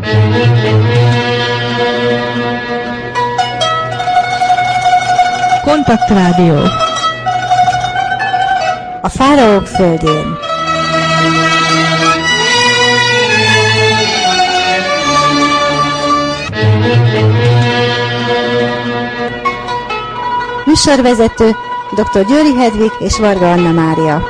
Kontaktrádió. A fáraók földjén. Műsorvezető dr. Győri Hedvig és Varga Anna Mária.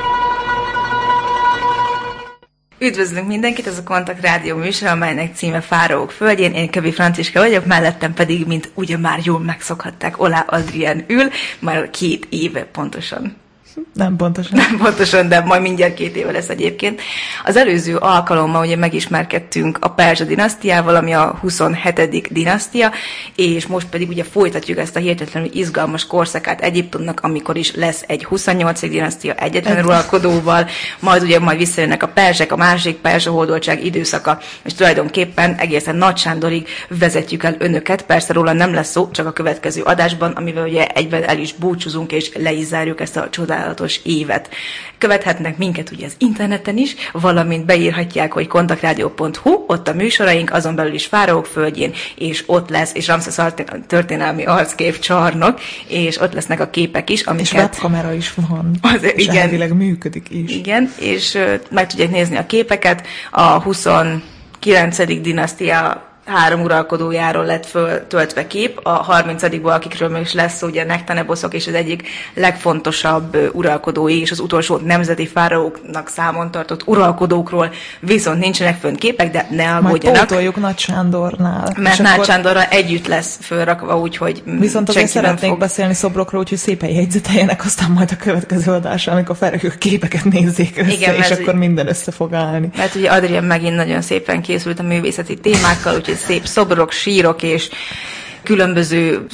Üdvözlünk mindenkit, ez a Kontaktrádió műsor, amelynek címe Fáraók földjén. Én Kövi Franciska vagyok, mellettem pedig, mint ugye már jól megszokhatták, Olá Adrián ül, már 2 éve pontosan. Nem pontosan, de majd mindjárt 2 éve lesz egyébként. Az előző alkalommal ugye megismerkedtünk a Perzsa dinasztiával, ami a 27. dinasztia, és most pedig ugye folytatjuk ezt a hihetetlenül izgalmas korszakát Egyiptomnak, amikor is lesz egy 28. dinasztia egyetlen uralkodóval, majd visszajönnek a perzsek, a második perzsa hódoltság időszaka, és tulajdonképpen egészen Nagy Sándorrig vezetjük el önöket. Persze róla nem lesz szó, csak a következő adásban, amivel ugye egyben el is búcsúzunk, és le is zárjuk ezt a csodálatos évet. Követhetnek minket ugye az interneten is, valamint beírhatják, hogy kontaktrádió.hu, ott a műsoraink, azon belül is Fáraók földjén, és ott lesz, és Ramszesz történelmi arckép csarnok, és ott lesznek a képek is, amiket... És webkamera is van, és elvileg működik is. Igen, és meg tudják nézni a képeket. A 29. dinasztia 3 uralkodójáról lett föltöltve kép, a 30-ból, akikről is lesz szó, ugye Nektaneboszok és az egyik legfontosabb uralkodói, és az utolsó nemzeti fáraóknak számon tartott uralkodókról viszont nincsenek fönn képek, de ne aggódjanak. Majd pótoljuk Nagy Sándornál. Mert Nagy Sándorral együtt lesz fölrakva, úgyhogy viszont azért szeretnék beszélni szobrokról, úgyhogy szépen jegyzeteljenek, aztán majd a következő adásra, amikor felrakjuk képeket nézzék össze, igen, és akkor minden össze fog állni. Mert ugye Adrián megint nagyon szépen készült a művészeti témákkal, úgyhogy szép szobrok, sírok és különböző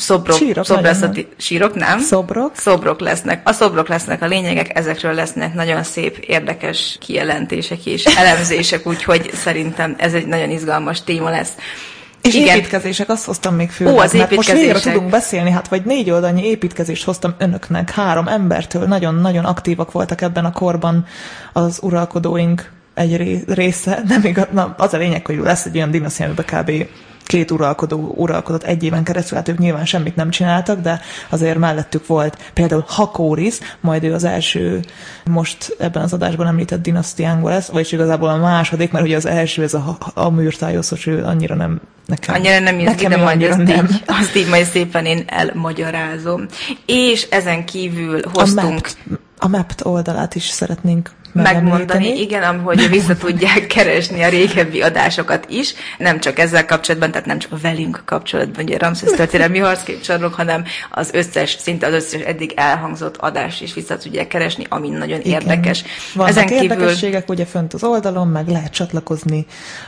szobrok lesznek. A szobrok lesznek a lényegek, ezekről lesznek nagyon szép, érdekes kijelentések és elemzések, úgyhogy szerintem ez egy nagyon izgalmas téma lesz. És igen. Építkezések, azt hoztam még föl. Mert most végre tudunk beszélni, vagy 4 oldalnyi építkezést hoztam önöknek 3 embertől. Nagyon-nagyon aktívak voltak ebben a korban az uralkodóink egy része. Nem igaz, az a lényeg, hogy lesz egy olyan dinasztia, amiben kb. 2 uralkodó uralkodott 1 éven keresztül, hát ők nyilván semmit nem csináltak, de azért mellettük volt például Hakórisz, majd ő az első, most ebben az adásban említett dinasztiánkból lesz, vagyis igazából a második, mert ugye az első, ez a Amürtájoszos, ő annyira nem nekem. Annyira nem izgi, de majd azt így majd szépen én elmagyarázom. És ezen kívül hoztunk... A Mapt oldalát is szeretnénk megmondani, igen, hogy vissza tudják keresni a régebbi adásokat is, nem csak ezzel kapcsolatban, tehát nem csak velünk kapcsolatban, ugye Ramszesz történelmi harcképcsarnok, hanem szinte az összes eddig elhangzott adást is vissza tudják keresni, ami nagyon érdekes. Vannak ezen érdekességek, ugye fönt az oldalon, meg lehet csatlakozni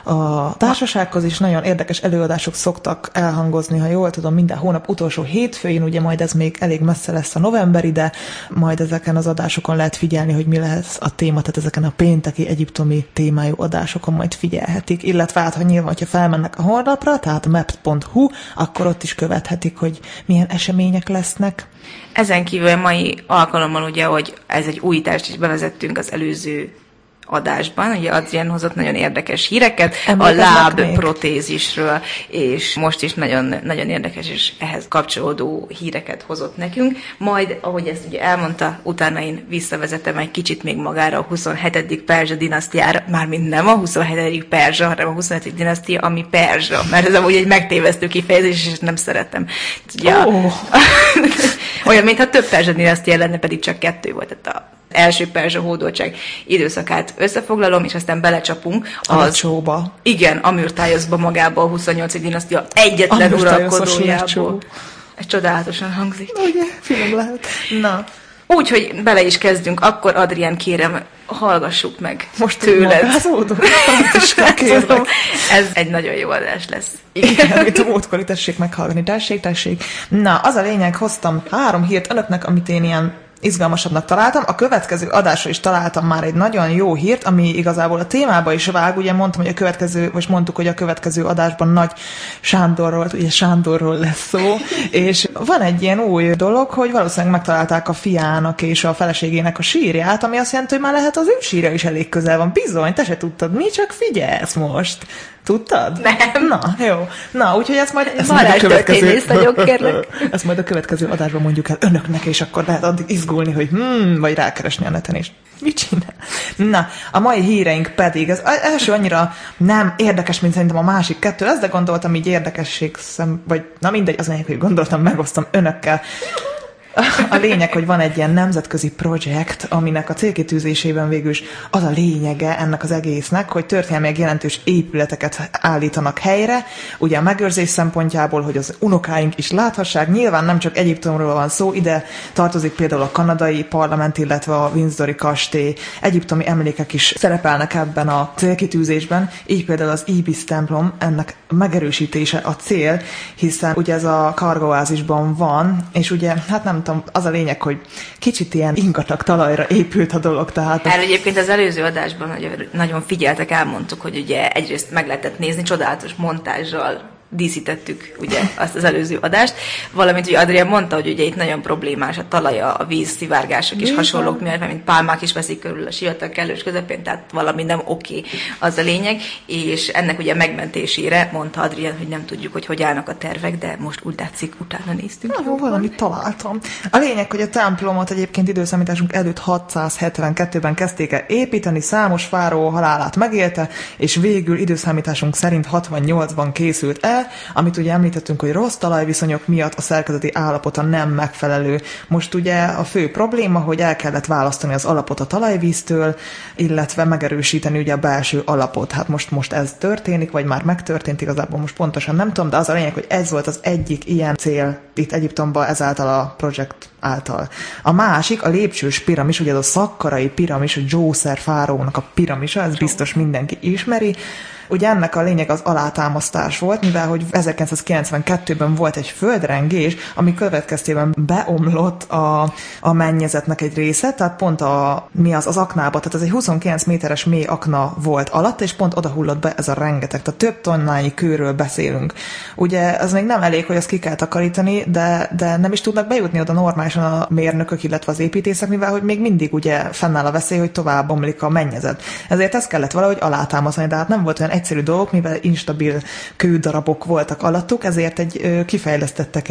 a társasághoz is, nagyon érdekes előadások szoktak elhangozni, ha jól tudom, minden hónap utolsó hétfőin, ugye majd ez még elég messze lesz a novemberi, de majd ezeken az adásokon lehet figyelni, hogy mi lesz a téma, tehát ezeken a pénteki egyiptomi témájú adásokon majd figyelhetik, illetve hát, ha nyilván, hogyha felmennek a honlapra, tehát a maps.hu, akkor ott is követhetik, hogy milyen események lesznek. Ezen kívül a mai alkalommal ugye, hogy ez egy újítást is bevezettünk az előző adásban, ugye Adrián hozott nagyon érdekes híreket a lábprotézisről, és most is nagyon, nagyon érdekes és ehhez kapcsolódó híreket hozott nekünk. Majd, ahogy ezt ugye elmondta, utána én visszavezetem egy kicsit még magára a 27. perzsa dinasztiára, mármint nem a 27. perzsa, hanem a 27. dinasztia, ami perzsa, mert ez amúgy egy megtévesztő kifejezés, és nem szeretem. Ugye, olyan, mintha több perzsa dinasztia lenne, pedig csak 2 volt, tehát első perzsa hódoltság időszakát összefoglalom, és aztán belecsapunk a csóba. Igen, Amürtájoszba magába a 28. dinasztia egyetlen uralkodójából. Ez csodálatosan hangzik. Ugye, finom lehet. Na, úgyhogy bele is kezdünk, akkor Adrián, kérem, hallgassuk meg most tőled. Ez egy nagyon jó adás lesz. Igen, amit a múltkor tessék meghallgatni. Tessék. Na, az a lényeg, hoztam 3 hírt önöknek, amit én ilyen izgalmasabbnak találtam. A következő adásra is találtam már egy nagyon jó hírt, ami igazából a témába is vág. Ugye mondtam, hogy mondtuk, hogy a következő adásban Nagy Sándorról, ugye Sándorról lesz szó, és van egy ilyen új dolog, hogy valószínűleg megtalálták a fiának és a feleségének a sírját, ami azt jelenti, hogy már lehet az ő sírja is elég közel van. Bizony, te se tudtad, mi, csak figyelsz most. Tudtad? Nem. Na, jó. Na, úgyhogy ezt majd ezt majd a következő adásban mondjuk el önöknek, és akkor lehet addig izgulni, hogy vagy rákeresni a neten is. Mit csinál? Na, a mai híreink pedig, az első annyira nem érdekes, mint szerintem a másik kettő, de gondoltam így érdekesség vagy na mindegy, az lényeg, hogy gondoltam, megosztom önökkel. A lényeg, hogy van egy ilyen nemzetközi projekt, aminek a célkitűzésében végül is az a lényege ennek az egésznek, hogy történelmileg jelentős épületeket állítanak helyre, ugye a megőrzés szempontjából, hogy az unokáink is láthassák. Nyilván nem csak Egyiptomról van szó, ide tartozik például a kanadai parlament, illetve a Windsori kastély. Egyiptomi emlékek is szerepelnek ebben a célkitűzésben, így például az Ibis templom, ennek megerősítése a cél, hiszen ugye ez a Kargóázisban van, és ugye, hát nem tudom, az a lényeg, hogy kicsit ilyen ingatag talajra épült a dolog. Tehát erről egyébként az előző adásban nagyon figyeltek, elmondtuk, hogy ugye egyrészt meg lehetett nézni, csodálatos montázsal díszítettük ugye azt az előző adást, valamint ugye Adrián mondta, hogy ugye itt nagyon problémás a talaja, a víz, szivárgások és hasonlók miatt, mint pálmák is veszik körül a sivatag kellős közepén, tehát valami nem oké, az a lényeg, és ennek ugye megmentésére mondta Adrián, hogy nem tudjuk, hogy állnak a tervek, de most úgy látszik, utána néztünk. Jó, valamit találtam. A lényeg, hogy a templomot egyébként időszámításunk előtt 672-ben kezdték el építeni, számos fáraó halálát megélte, és végül időszámításunk szerint 68-ban készült el, amit ugye említettünk, hogy rossz talajviszonyok miatt a szerkezeti állapota nem megfelelő. Most ugye a fő probléma, hogy el kellett választani az alapot a talajvíztől, illetve megerősíteni ugye a belső alapot. Hát most ez történik, vagy már megtörtént, igazából most pontosan nem tudom, de az a lényeg, hogy ez volt az egyik ilyen cél itt Egyiptomban ezáltal a projekt által. A másik, a lépcsős piramis, ugye az a szakkarai piramis, a Djószer fáraónak a piramisa, ez biztos mindenki ismeri. Ugye ennek a lényeg az alátámasztás volt, mivel hogy 1992-ben volt egy földrengés, ami következtében beomlott a mennyezetnek egy része, tehát pont az aknába, tehát ez egy 29 méteres mély akna volt alatt, és pont oda hullott be ez a rengeteg, tehát több tonnányi kőről beszélünk. Ugye ez még nem elég, hogy ezt ki kell takarítani, de nem is tudnak bejutni oda normálisan a mérnökök, illetve az építészek, mivel hogy még mindig ugye fennáll a veszély, hogy tovább omlik a mennyezet. Ezért ezt kellett valahogy alátámasztani, de hát nem volt olyan egyszerű dolgok, mivel instabil kődarabok voltak alattuk, ezért kifejlesztettek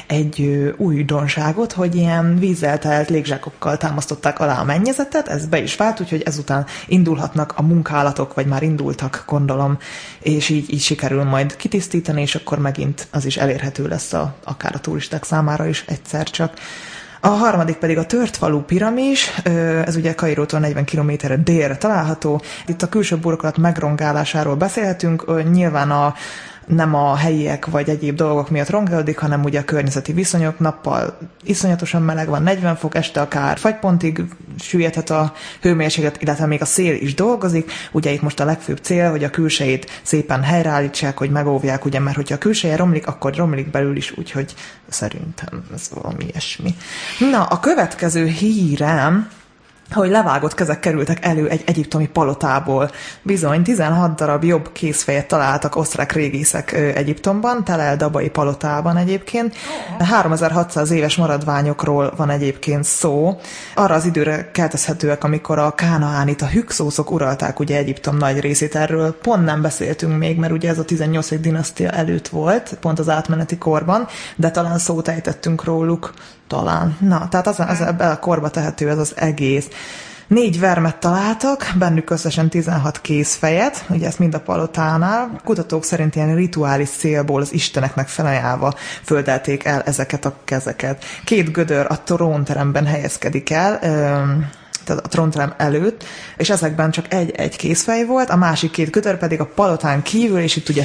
egy újdonságot, hogy ilyen vízzel telt légzsákokkal támasztották alá a mennyezetet, ez be is vált, úgyhogy ezután indulhatnak a munkálatok, vagy már indultak, gondolom, és így sikerül majd kitisztítani, és akkor megint az is elérhető lesz akár a turisták számára is egyszer csak. A harmadik pedig a Törtfalú piramis, ez ugye Kairótól 40 kilométerre délre található. Itt a külső burkolat megrongálásáról beszélhetünk, nyilván nem a helyiek vagy egyéb dolgok miatt rongálódik, hanem ugye a környezeti viszonyok. Nappal iszonyatosan meleg van, 40 fok, este akár fagypontig süllyedhet a hőmérséklet, illetve még a szél is dolgozik. Ugye itt most a legfőbb cél, hogy a külsejét szépen helyreállítsák, hogy megóvják, ugye, mert hogyha a külseje romlik, akkor romlik belül is, úgyhogy szerintem ez valami ilyesmi. Na, a következő hírem, hogy levágott kezek kerültek elő egy egyiptomi palotából. Bizony, 16 darab jobb kézfejet találtak osztrák régészek Egyiptomban, Tel el-Dabai palotában egyébként. 3600 éves maradványokról van egyébként szó. Arra az időre keltezhetőek, amikor a kánaánit, a hükszószok uralták ugye Egyiptom nagy részét. Erről pont nem beszéltünk még, mert ugye ez a 18. dinasztia előtt volt, pont az átmeneti korban, de talán szót ejtettünk róluk. Talán. Na, tehát ebben a korba tehető ez az egész. 4 vermet találtak, bennük összesen 16 kézfejet, ugye ezt mind a palotánál. Kutatók szerint ilyen rituális célból az isteneknek felajánlva földelték el ezeket a kezeket. 2 gödör a trónteremben helyezkedik el, tehát a trónterem előtt, és ezekben csak egy kézfej volt, a másik 2 gödör pedig a palotán kívül, és itt ugye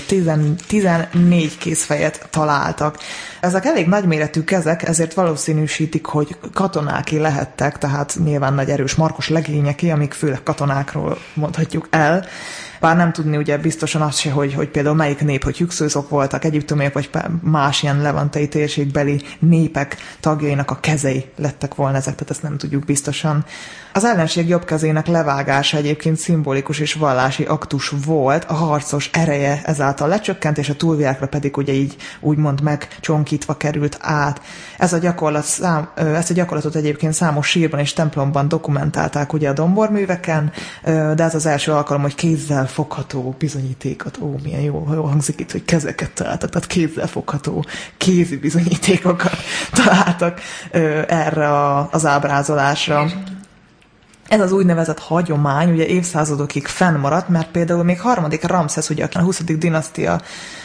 14 kézfejet találtak. Ezek elég nagyméretű kezek, ezért valószínűsítik, hogy katonáké lehettek, tehát nyilván nagy erős markos legényeké, amik főleg katonákról mondhatjuk el. Bár nem tudni ugye biztosan azt se, hogy például melyik nép, hogy hükszószok voltak, egyiptomiak, vagy más ilyen levantei térségbeli népek tagjainak a kezei lettek volna ezek, tehát ezt nem tudjuk biztosan. Az ellenség jobb kezének levágása egyébként szimbolikus és vallási aktus volt, a harcos ereje ezáltal lecsökkent, és a túlvilágra pedig ugye így úgymond megcsonkítva került át. Ezt a gyakorlatot egyébként számos sírban és templomban dokumentálták ugye a domborműveken, de ez az első alkalom, hogy kézzel fogható bizonyítékot, milyen jól hangzik itt, hogy kezeket találtak, tehát kézzel fogható kézi bizonyítékokat találtak erre az ábrázolásra. Ez az úgynevezett hagyomány ugye évszázadokig fennmaradt, mert például még harmadik Ramszesz, ugye a 20. dinasztia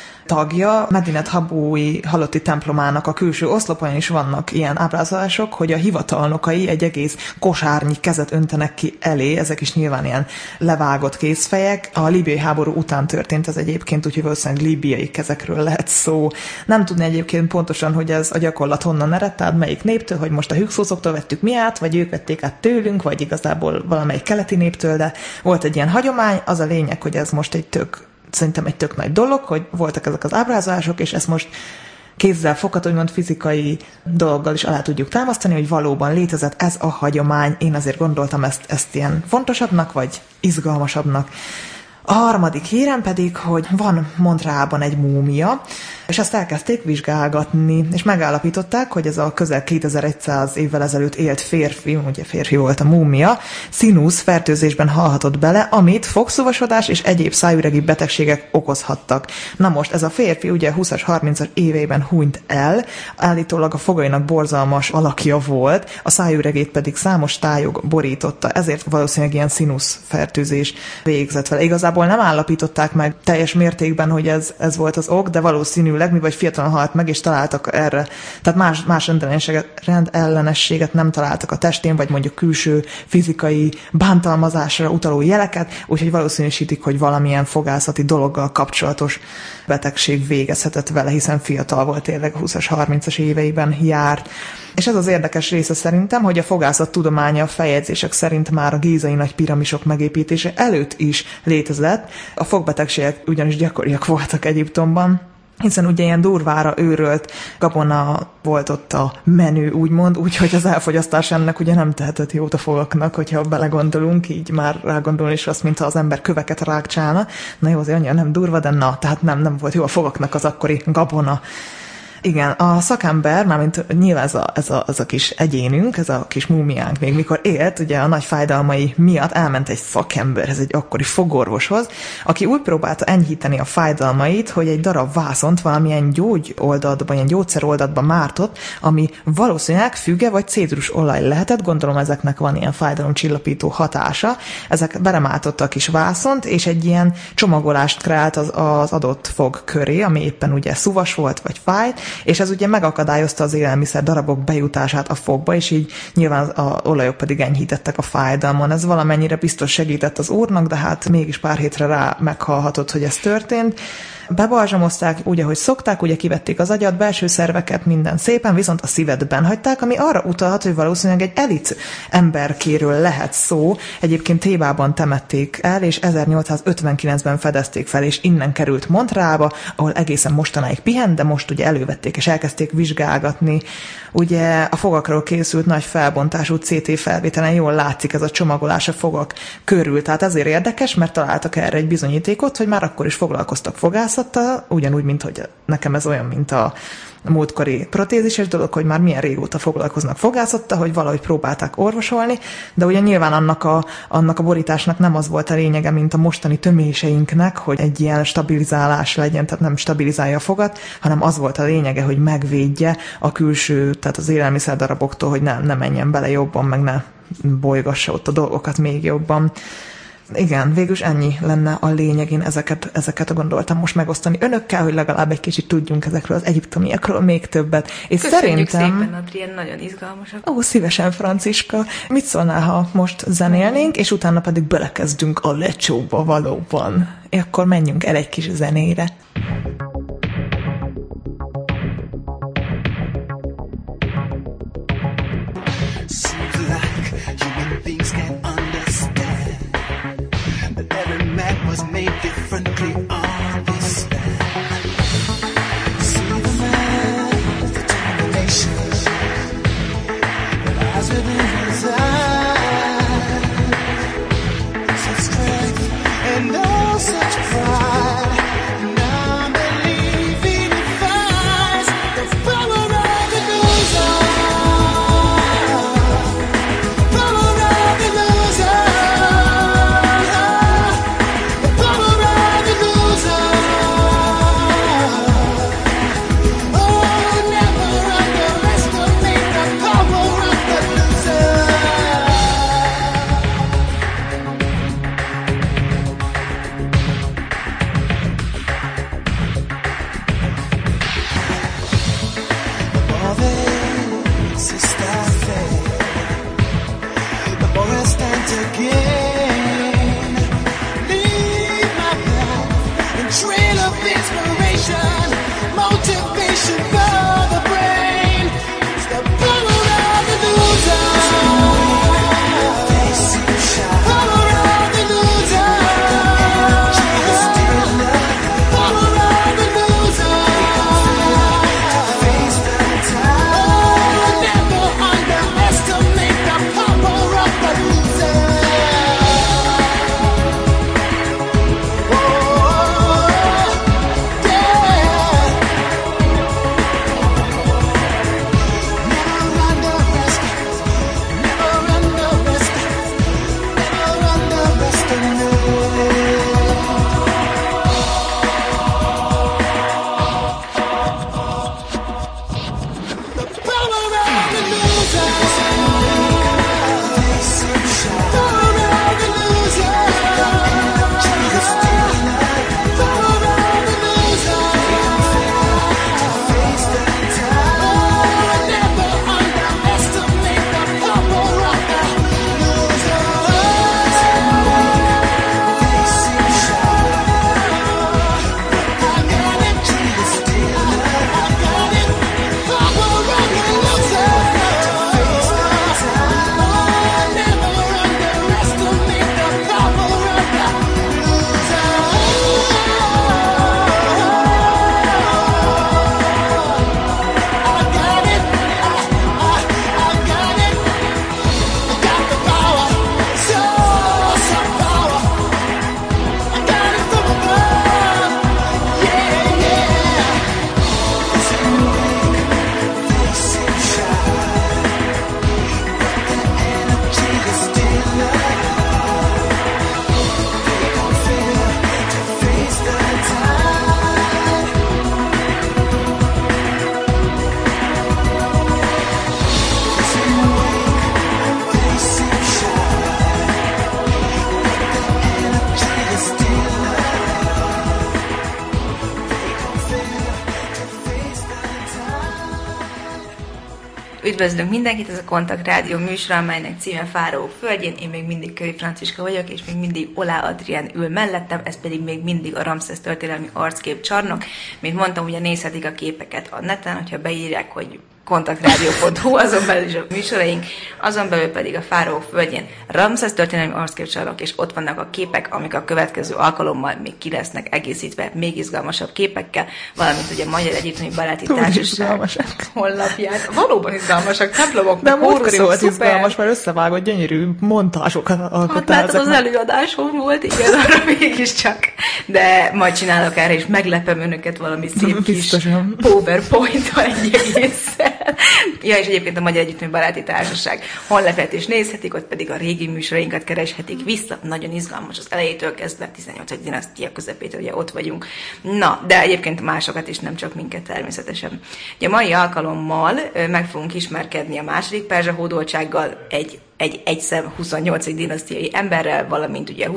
tagja, Medinet Habói halotti templomának a külső oszlopon is vannak ilyen ábrázolások, hogy a hivatalnokai egy egész kosárnyi kezet öntenek ki elé, ezek is nyilván ilyen levágott kézfejek. A líbiai háború után történt ez egyébként, úgyhogy valószínűleg líbiai kezekről lehet szó. Nem tudni egyébként pontosan, hogy ez a gyakorlat honnan eredt, tehát melyik néptől, hogy most a hükszószoktól vettük mi át, vagy ők vették át tőlünk, vagy igazából valamelyik keleti néptől, de volt egy ilyen hagyomány. Az a lényeg, hogy ez most szerintem egy tök nagy dolog, hogy voltak ezek az ábrázolások, és ezt most kézzel fogható, úgymond fizikai dologgal is alá tudjuk támasztani, hogy valóban létezett ez a hagyomány. Én azért gondoltam ezt ilyen fontosabbnak, vagy izgalmasabbnak. A harmadik hírem pedig, hogy van Montrealban egy múmia, és ezt elkezdték vizsgálgatni, és megállapították, hogy ez a közel 2100 évvel ezelőtt élt férfi, ugye férfi volt a múmia, színusz fertőzésben halhatott bele, amit fogszúvasodás és egyéb szájüregi betegségek okozhattak. Na most ez a férfi ugye 20-as, 30-as éveiben hunyt el, állítólag a fogainak borzalmas alakja volt, a szájüregét pedig számos tályog borította, ezért valószínűleg ilyen színusz fertőzés végzett vele. Igazából nem állapították meg teljes mértékben, hogy ez volt az ok, de valószínűleg mi vagy fiatalon halt meg, és találtak erre. Tehát más rendellenességet nem találtak a testén, vagy mondjuk külső fizikai bántalmazásra utaló jeleket, úgyhogy valószínűsítik, hogy valamilyen fogászati dologgal kapcsolatos betegség végezhetett vele, hiszen fiatal volt, tényleg a 20-as, 30-as éveiben járt. És ez az érdekes része szerintem, hogy a fogászat tudománya a feljegyzések szerint már a gízai nagy piramisok megépítése előtt is létezett. A fogbetegségek ugyanis gyakoriak voltak Egyiptomban, hiszen ugye ilyen durvára őrölt gabona volt ott a menü, úgymond, úgyhogy az elfogyasztás ennek ugye nem tehetett jót a fogaknak, hogyha belegondolunk, így már rágondolni is azt, mintha az ember köveket rágcsálna. Na jó, azért annyira nem durva, de tehát nem volt jó a fogaknak az akkori gabona. Igen, a szakember, mármint nyilván ez a kis egyénünk, ez a kis múmiánk még mikor élt, ugye a nagy fájdalmai miatt elment egy szakemberhez, egy akkori fogorvoshoz, aki úgy próbálta enyhíteni a fájdalmait, hogy egy darab vászont valamilyen gyógyoldatban, ilyen gyógyszeroldatban mártott, ami valószínűleg füge vagy cédrus olaj lehetett, gondolom ezeknek van ilyen fájdalomcsillapító hatása. Ezek belemáltotta a kis vászont, és egy ilyen csomagolást kreált az adott fog köré, ami éppen ugye szúvas volt, vagy fájt, és ez ugye megakadályozta az élelmiszer darabok bejutását a fogba, és így nyilván az olajok pedig enyhítettek a fájdalmon. Ez valamennyire biztos segített az úrnak, de hát mégis pár hétre rá meghalhatott, hogy ez történt. Bebalzsamozták úgy, ahogy szokták, ugye kivették az agyat, belső szerveket, minden szépen, viszont a szívet benhagyták, ami arra utalhat, hogy valószínűleg egy elit emberkéről lehet szó. Egyébként Thébában temették el, és 1859-ben fedezték fel, és innen került Montrealba, ahol egészen mostanáig pihent, de most ugye elővették, és elkezdték vizsgálgatni. Ugye a fogakról készült nagy felbontású CT felvételen jól látszik ez a csomagolás a fogak körül. Tehát ezért érdekes, mert találtak erre egy bizonyítékot, hogy már akkor is foglalkoztak fogászattal, ugyanúgy, mint hogy nekem ez olyan, mint a múltkori protézises dolog, hogy már milyen régóta foglalkoznak fogászattal, hogy valahogy próbálták orvosolni, de ugye nyilván annak a borításnak nem az volt a lényege, mint a mostani töméseinknek, hogy egy ilyen stabilizálás legyen, tehát nem stabilizálja a fogat, hanem az volt a lényege, hogy megvédje a külső, tehát az élelmiszer daraboktól, hogy ne menjen bele jobban, meg ne bolygassa ott a dolgokat még jobban. Igen, végülis ennyi lenne a lényeg, én ezeket gondoltam most megosztani önökkel, hogy legalább egy kicsit tudjunk ezekről az egyiptomiakról még többet. És köszönjük szépen, Adrien, nagyon izgalmasak. Szívesen, Franciska. Mit szólnál, ha most zenélnénk, és utána pedig belekezdünk a lecsóba valóban. Akkor menjünk el egy kis zenére. Was made differently on this land. See the man with determination that lies within his eyes. Such strength and no such pride. Now Üdvözlünk mindenkit, ez a Kontakt Rádió műsor, amelynek címe Fáraók földjén. Én még mindig Kövi Franciska vagyok, és még mindig Olá Adrián ül mellettem, ez pedig még mindig a Ramszesz történelmi arckép csarnok. Mint mondtam, ugye nézhetik a képeket a neten, hogyha beírják, hogy kontaktradio.hu, azon belül is a műsoraink, azon belül pedig a Fáraók földjén Ramszesz történelmi arcképcsarnok, és ott vannak a képek, amik a következő alkalommal még ki lesznek egészítve még izgalmasabb képekkel, valamint ugye a Magyar Egyiptomi Baráti Társaság honlapját. Valóban izgalmasak, templomok, de múltkori volt izgalmas, mert összevágott gyönyörű montázsokat alkottál. Hát az előadásom volt, igen, arra mégiscsak. De majd csinálok erre, és meglepem önöket valami szép kis PowerPoint-tal egy egészen. Ja, és egyébként a Magyar Egyiptomi Baráti Társaság honlapját is nézhetik, ott pedig a régi műsorainkat kereshetik vissza. Nagyon izgalmas az elejétől kezdve, 18. dinasztia közepétől ugye ott vagyunk. Na, de egyébként másokat is, nem csak minket természetesen. Ugye a mai alkalommal meg fogunk ismerkedni a második perzsa hódoltsággal, egy egyszem 28. dinasztiai emberrel, valamint ugye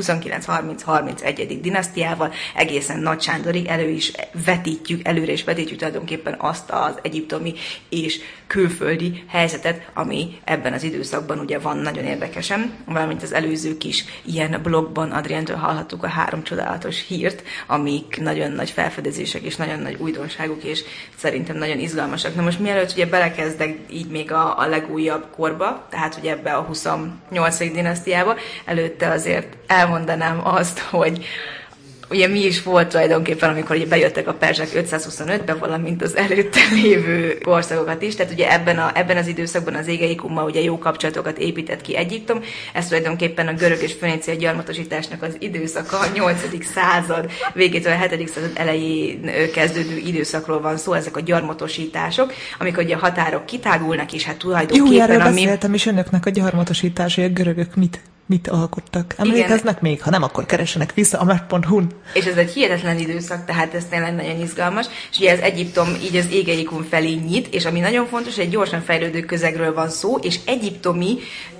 29-30-31. dinasztiával, egészen Nagy Sándorig előre is vetítjük tulajdonképpen azt az egyiptomi és külföldi helyzetet, ami ebben az időszakban ugye van nagyon érdekesen, valamint az előző kis ilyen blogban Adriántől hallhattuk a 3 csodálatos hírt, amik nagyon nagy felfedezések és nagyon nagy újdonságok, és szerintem nagyon izgalmasak. Na most mielőtt ugye belekezdek így még a legújabb korba, tehát ugye ebbe a 28. dinasztiába, előtte azért elmondanám azt, hogy ugye mi is volt tulajdonképpen, amikor ugye bejöttek a perzsák 525-ben, valamint az előtte lévő országokat is. Tehát ugye ebben az időszakban az Égeikummal ugye jó kapcsolatokat épített ki Egyiptom. Ez tulajdonképpen a görög és fönícia gyarmatosításnak az időszaka, a 8. század végétől a 7. század elején kezdődő időszakról van szó, ezek a gyarmatosítások, amikor ugye a határok kitágulnak, és hát tulajdonképpen... Jó, erről beszéltem is önöknek a gyarmatosítás, hogy a görögök mit alkottak. Emlékeznek még? Ha nem, akkor keressenek vissza a map.hu-n. És ez egy hihetetlen időszak, tehát ez tényleg nagyon izgalmas. És ugye az Egyiptom így az Égeikum felé nyit, és ami nagyon fontos, hogy egy gyorsan fejlődő közegről van szó, és egyiptomi,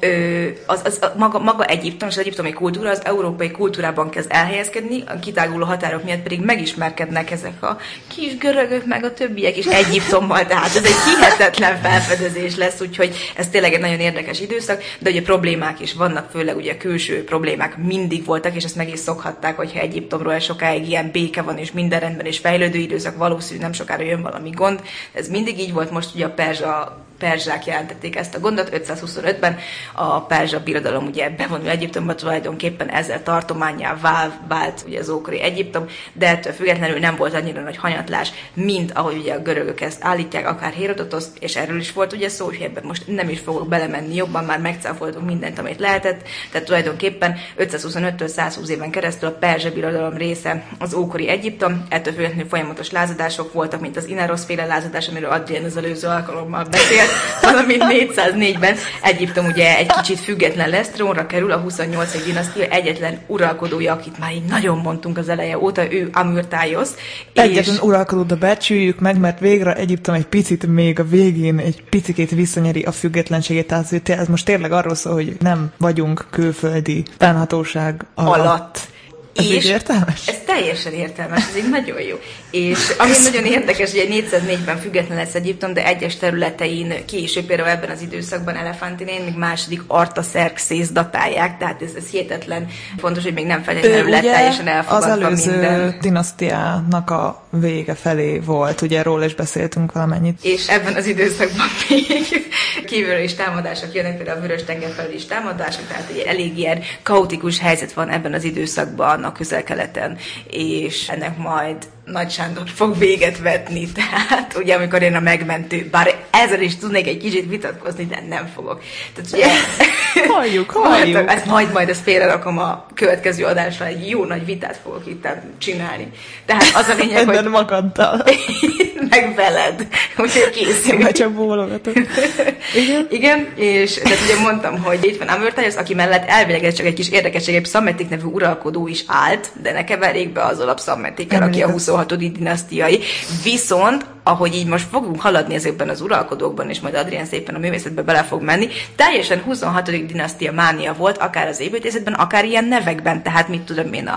maga Egyiptom és az egyiptomi kultúra az európai kultúrában kezd elhelyezkedni, a kitáguló határok miatt pedig megismerkednek ezek a kis görögök, meg a többiek is Egyiptommal, tehát ez egy hihetetlen felfedezés lesz, úgyhogy ez tényleg egy nagyon érdekes időszak, de ugye problémák is vannak, főleg ugye külső problémák mindig voltak, és ezt meg is szokhatták, hogyha Egyiptomról sokáig ilyen béke van, és minden rendben, és fejlődő időszak, valószínű nem sokára jön valami gond. Ez mindig így volt, most ugye a perzsák jelentették ezt a gondot, 525-ben a perzsa birodalom ugye bevonul Egyiptomba, tulajdonképpen ezzel tartománnyá vált ugye az ókori Egyiptom, de ettől függetlenül nem volt annyira nagy hanyatlás, mint ahogy ugye a görögök ezt állítják, akár Hérodotosz, és erről is volt ugye szó, hogy ebben most nem is fogok belemenni jobban, már megcáfoltunk mindent, amit lehetett, tehát tulajdonképpen 525-től 120 éven keresztül a perzsa birodalom része az ókori Egyiptom, ettől függetlenül folyamatos lázadások voltak, mint az Inarosz-féle lázadás, amiről Adrián az előző alkalommal beszélt, valamint 404-ben Egyiptom ugye egy kicsit független lesz, trónra kerül a 28. dinasztia egyetlen uralkodója, akit már így nagyon mondtunk az eleje óta, ő Amurtájosz. Egyetlen uralkodó, de becsüljük meg, mert végre Egyiptom egy picit még a végén egy picikét visszanyeri a függetlenségét, tehát ez most tényleg arról szól, hogy nem vagyunk külföldi fennhatóság alatt. Ez így értelmes? Ez teljesen értelmes, ez így nagyon jó. És ami nagyon érdekes, hogy 404-ben független lesz Egyiptom, de egyes területein később, például ebben az időszakban Elefantinén, még második Artaxerxész datálják, tehát ez hihetetlen fontos, hogy még nem feltétlenül lett teljesen elfogadva minden. Az előző dinasztiának a vége felé volt, ugye róla is beszéltünk valamennyit. És ebben az időszakban még kívülről is támadások jönnek, például a Vörös-tenger felé is támadások, tehát egy elég ilyen kaotikus helyzet van ebben az időszakban a Közel-Keleten, és ennek majd Nagy Sándor fog véget vetni, tehát ugye amikor én a megmentő, bár ezzel is tudnék egy kicsit vitatkozni, de nem fogok. Tehát ugye... Halljuk. Ezt majd ezt félrerakom a következő adásra, egy jó nagy vitát fogok itt csinálni. Tehát az a lényeg, hogy... magaddal. meg veled, úgyhogy készülj. Én csak bólogatok. Igen, és tehát ugye mondtam, hogy itt van Amurtájosz, aki mellett elvileg ez csak egy kis érdekesség, egy Psammetik nevű uralkodó is állt, de ne keverjék be az alap Psammetikkel, aki a 26. dinasztiai. Viszont ahogy így most fogunk haladni ezekben az uralkodókban, és majd Adrián szépen a művészetbe bele fog menni, teljesen 26. dinasztia mánia volt, akár az építészetben, akár ilyen nevekben, tehát mit tudom én,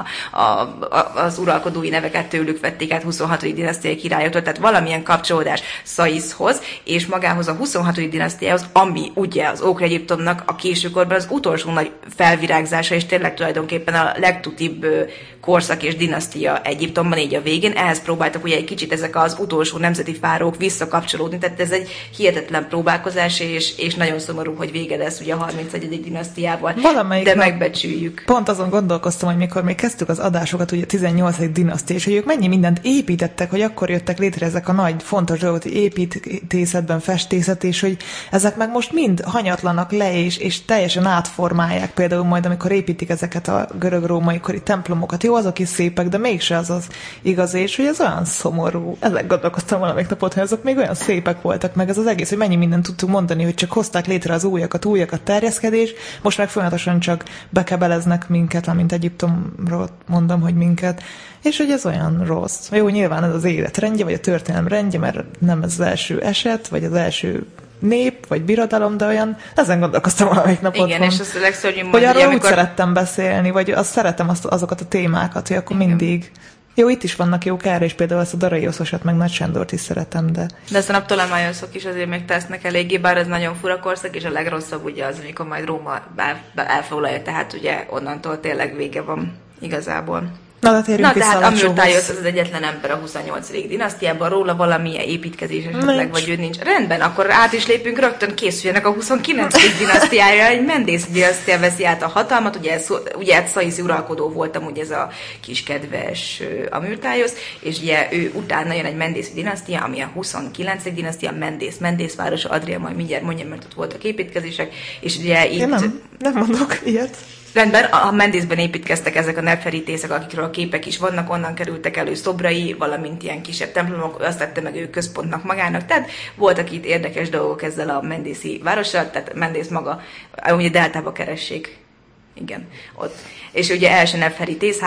az uralkodói neveket tőlük vették át 26. dinasztiai királyoktól, tehát valamilyen kapcsolódás Szaiszhoz, és magához a 26. dinasztiához, ami ugye az Ókor-Egyiptomnak a későkorban az utolsó nagy felvirágzása, és tényleg tulajdonképpen a legtutibb korszak és dinasztia Egyiptomban, így a végén. Ehhez próbáltak ugye egy kicsit ezek az utolsó nemzeti fáraók visszakapcsolódni, tehát ez egy hihetetlen próbálkozás, és nagyon szomorú, hogy vége lesz ugye a 31. dinasztiával, de megbecsüljük. Pont azon gondolkoztam, hogy mikor még kezdtük az adásokat, ugye a 18. dinasztia, és hogy ők mennyi mindent építettek, hogy akkor jöttek létre ezek a nagy, fontos dolgok, hogy építészetben, festészet, és hogy ezek meg most mind hanyatlanak le, és teljesen átformálják, például majd, amikor építik ezeket a görög-római kori templomokat. Jó, azok is szépek, de mégse az igazi, és hogy ez olyan szomorú. Ezek gondolkoztam valamelyik napot, hogy azok még olyan szépek voltak, meg ez az egész, hogy mennyi mindent tudtunk mondani, hogy csak hozták létre az újakat terjeszkedés, most meg folyamatosan csak bekebeleznek minket, amint Egyiptomról mondom, hogy minket, és hogy ez olyan rossz. Jó, nyilván ez az élet rendje, vagy a történelem rendje, mert nem ez az első eset, vagy az első nép, vagy birodalom, de olyan, ezen gondolkoztam valamelyik napot. Igen, és az a legszörnyűbb hogy arról úgy szerettem beszélni, vagy azt szeretem azokat a témákat, hogy akkor mindig. Jó, itt is vannak jók erre, és például ezt a Daraiuszosat, meg Nagy Sándort is szeretem, de ezt a Naptolemaiuszok is azért még tesznek eléggé, bár ez nagyon fura korszak, és a legrosszabb ugye az, amikor majd Róma elfoglalja, tehát ugye onnantól tényleg vége van igazából. Na, tehát Amurtáiosz az egyetlen ember a 28. dinasztiában, róla valamilyen építkezés esetleg, vagy ő nincs. Rendben, akkor át is lépünk, rögtön készüljenek a 29. dinasztiára, egy Mendész dinasztia veszi át a hatalmat, ugye Szaisz uralkodó volt amúgy ez a kis kedves Amurtáiosz, és ugye ő utána jön egy Mendész dinasztia, ami a 29. dinasztia, Mendész városa, Adrián majd mindjárt mondja, mert ott voltak építkezések, és ugye itt... Én nem mondok ilyet. Rendben, a Mendészben építkeztek ezek a nepferítészek, akikről a képek is vannak, onnan kerültek elő szobrai, valamint ilyen kisebb templomok, azt tette meg ő központnak magának, tehát voltak itt érdekes dolgok ezzel a mendészi várossal, tehát Mendész maga, ugye deltába keressék. Igen, ott. És ugye első nepferítész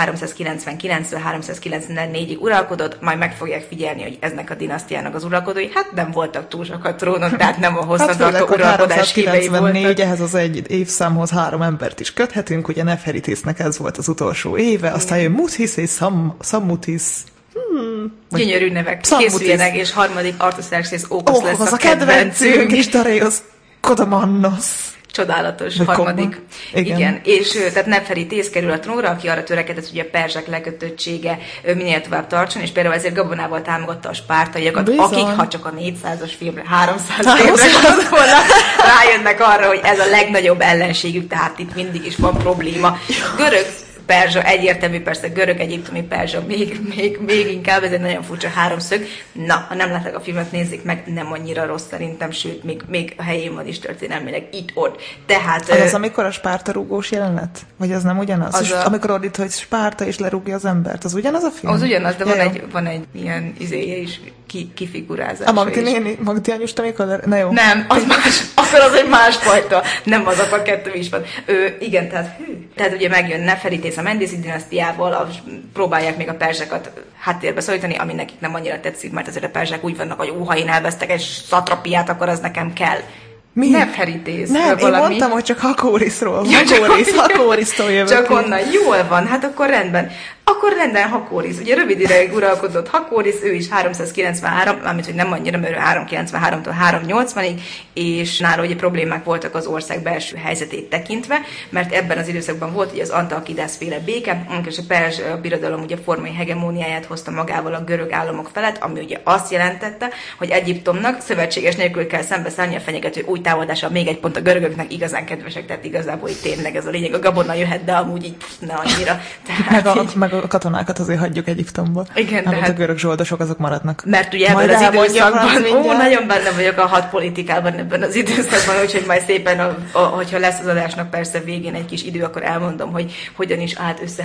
399-394-ig uralkodott, majd meg fogják figyelni, hogy eznek a dinasztiának az uralkodói, hát nem voltak túl sok a trónon, tehát nem a hosszantartó uralkodás hívei voltak. Ehhez az egy évszámhoz 3 embert is köthetünk, ugye Neferítésznek ez volt az utolsó éve, aztán jön Muthis és Sammutis. Gyönyörű nevek, készüljenek, és harmadik Artaxerxes Ókosz lesz az a kedvencünk, és Dareios Kodamannos. Csodálatos, harmadik. Igen. És tehát Neferítész kerül a trónra, aki arra törekedett, hogy a perzsek lekötöttsége minél tovább tartson, és például ezért gabonával támogatta a spártaiakat, akik, ha csak a 400-as filmre, 300 évre volna, rájönnek arra, hogy ez a legnagyobb ellenségük, tehát itt mindig is van probléma. Görög perzsa, egyértelmű, persze görög, egyiptomi perzsa, még inkább, ez egy nagyon furcsa háromszög. Na, ha nem látták a filmet, nézzék meg, nem annyira rossz szerintem, sőt, még a helyén van is történelmileg, itt-ott. Tehát... Az amikor a spártarúgós jelenet? Vagy az nem ugyanaz? Amikor ordít, hogy Spárta és lerúgja az embert, az ugyanaz a film? Az ugyanaz, de van egy ilyen izéje is, kifigurázása. A Magdi anyust, amikor... Na jó. Nem, az más, akkor az egy másfajta. Nem az a kettő is van. Igen, tehát ugye megjön Neferítész a Mendészi dinasztiával, próbálják még a perzsákat háttérbe szorítani, ami nekik nem annyira tetszik, mert azért a perzsák úgy vannak, hogy ha én elvesztek egy szatrapiát, akkor az nekem kell. Mi? Neferítész. Nem, valami. Én mondtam, hogy csak Hakóriszról. Hakórisztól jövök. Csak onnan. Jól van, hát akkor rendben. Hakórisz. Ugye rövid ideig uralkodott Hakórisz, ő is 393, amit hogy nem annyira, mert ő 393-tól 380-ig, és nála ugye problémák voltak az ország belső helyzetét tekintve, mert ebben az időszakban volt ugye az Antalkidász-féle béke, és a perzs birodalom ugye formai hegemóniáját hozta magával a görög államok felett, ami ugye azt jelentette, hogy Egyiptomnak szövetséges nélkül kell szembeszállni a fenyegető új támadással, még egy pont a görögöknek igazán kedvesek, tehát igazából itt tényleg ez a lényeg, a gabona jöhet, de amúgy így ne annyira. Meg a katonákat azért hagyjuk Egyiptomba. Igen, tehát a görög zsoldosok azok maradnak. Mert ugye ebben az időszakban, nagyon benne vagyok a hadpolitikában ebben az időszakban, úgyhogy majd szépen, hogyha lesz az adásnak persze végén egy kis idő, akkor elmondom, hogy hogyan is állt össze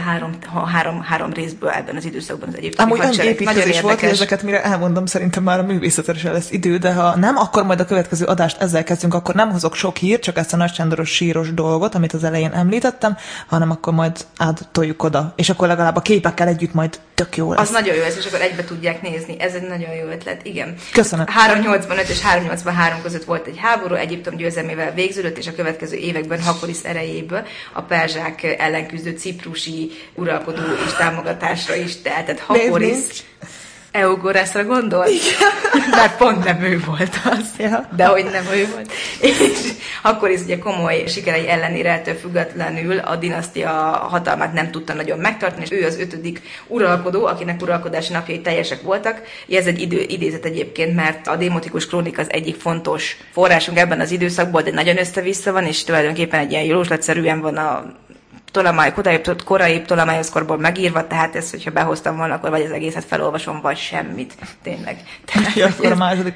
három részből ebben az időszakban az egyiptomi hadsereg. Nagyon érdekes volt, hogy ezeket mire elmondom, szerintem már a művészetre se lesz idő, de ha nem, akkor majd a következő adást ezzel kezdünk, akkor nem hozok sok hírt, csak ezt a Nagy Sándoros síros dolgot, amit az elején említettem, hanem akkor majd áttoljuk oda. És akkor legalább a képekkel együtt majd tök jó lesz. Az nagyon jó lesz, és akkor egybe tudják nézni. Ez egy nagyon jó ötlet, igen. Köszönöm. 385 és 383 között volt egy háború, Egyiptom győzelmével végződött, és a következő években Hakoris erejéből a perzsák ellen küzdő ciprusi uralkodó és támogatásra is telt. Tehát Hakoris Eugorászra gondol? Mert pont nem ő volt az. Ja. De hogy nem ő volt. És akkor is ugye komoly sikerei ellenére ettől függetlenül a dinasztia hatalmát nem tudta nagyon megtartani, és ő az 5. uralkodó, akinek uralkodási napjai teljesek voltak. Ez egy idézet egyébként, mert a Démotikus Krónika az egyik fontos forrásunk ebben az időszakból, de nagyon össze-vissza van, és tulajdonképpen egy ilyen jóslatszerűen van a korai Ptolemaioszkorból megírva, tehát ezt, hogyha behoztam volna, akkor vagy az egészet felolvasom, vagy semmit. Tényleg. Ja, akkor a második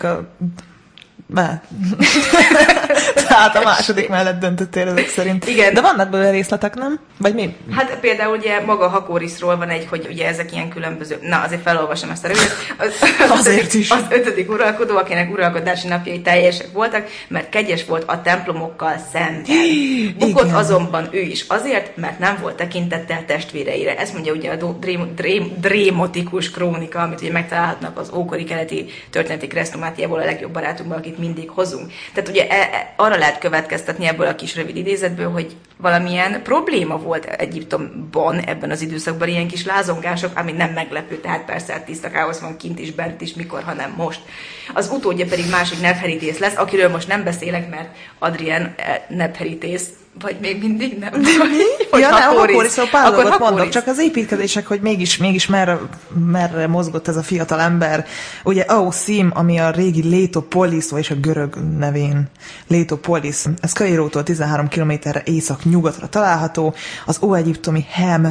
Tehát a második mellett döntöttél ezek szerint. Igen. De vannak belőle részletek, nem? Vagy mi? Hát például ugye maga Hakorisról van egy, hogy ugye ezek ilyen különböző... Na, azért felolvasom ezt a rövidet. Azért is. Az 5. uralkodó, akinek uralkodási napjai teljesek voltak, mert kegyes volt a templomokkal szemben. Bukott azonban ő is azért, mert nem volt tekintettel testvéreire. Ezt mondja ugye a Drémotikus Krónika, amit ugye megtalálhatnak az ókori keleti történeti kresztomátiából, a legjobb barátunkból, akit mindig hozunk. Tehát ugye arra lehet következtetni ebből a kis rövid idézetből, hogy valamilyen probléma volt Egyiptomban ebben az időszakban, ilyen kis lázongások, ami nem meglepő, tehát persze tiszta káosz van kint is, bent is, mikor, hanem most. Az utódja pedig másik Nebheritész lesz, akiről most nem beszélek, mert Adrien Nebheritész, vagy még mindig nem. Ja, nem, Hakorisról pár dolgot mondok, csak az építkezések, hogy mégis merre mozgott ez a fiatal ember. Ugye Auszim, ami a régi Létopolis, és a görög nevén Létopolis, ez Kairótól 13 kilométerre észak-nyugatra található, az óegyiptomi Hem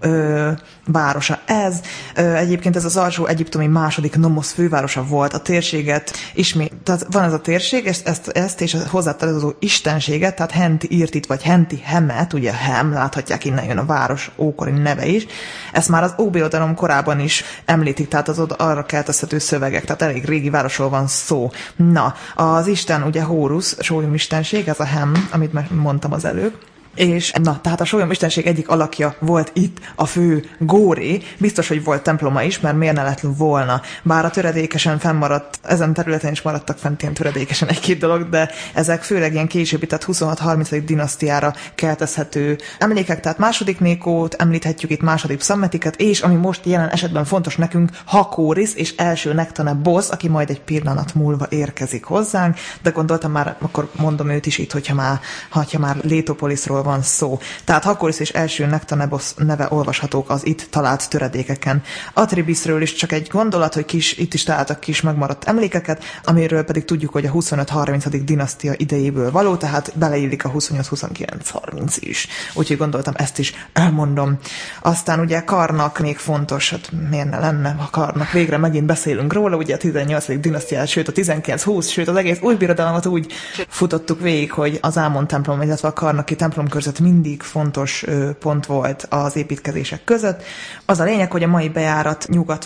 városa ez. Egyébként ez az alsó egyiptomi második nomosz fővárosa volt. A térséget ismét, tehát van ez a térség, ezt és a hozzátartozó istenséget, tehát Henti Irtit, vagy Henti Hemet, ugye Hem, láthatják, innen jön a város ókori neve is. Ezt már az óbirodalom korában is említik, tehát az arra keltezhető szövegek, tehát elég régi városról van szó. Na, az isten ugye Hórusz, sólyom istenség, ez a Hem, amit mondtam az előbb. És tehát a sólyom istenség egyik alakja volt itt a fő Góré, biztos, hogy volt temploma is, mert miért ne lett volna. Bár a töredékesen fennmaradt, ezen területen is maradtak fent ilyen töredékesen egy-két dolog, de ezek főleg ilyen későbbi, tehát 26-30. dinasztiára keltezhető emlékek, tehát második Nékót említhetjük itt, második Psammetiket, és ami most jelen esetben fontos nekünk, Hakoris és első Nektanebosz, aki majd egy pillanat múlva érkezik hozzánk, de gondoltam már, akkor mondom őt is itt, hogyha már Létopolisról van szó. Tehát Hakoris és első Nektanebosz neve olvashatók az itt talált töredékeken. Atribiszről is csak egy gondolat, hogy itt is találtak kis megmaradt emlékeket, amiről pedig tudjuk, hogy a 25-30. dinasztia idejéből való, tehát beleillik a 28-29-30 is. Úgyhogy gondoltam, ezt is elmondom. Aztán ugye Karnak még fontos, hát miért ne lenne a Karnak, végre megint beszélünk róla, ugye a 18. dinasztiát, sőt a 19-20, sőt az egész új birodalmat úgy futottuk végig, hogy az Ámon templom, illetve a Karnaki templom között mindig fontos pont volt az építkezések között. Az a lényeg, hogy a mai bejárat nyugat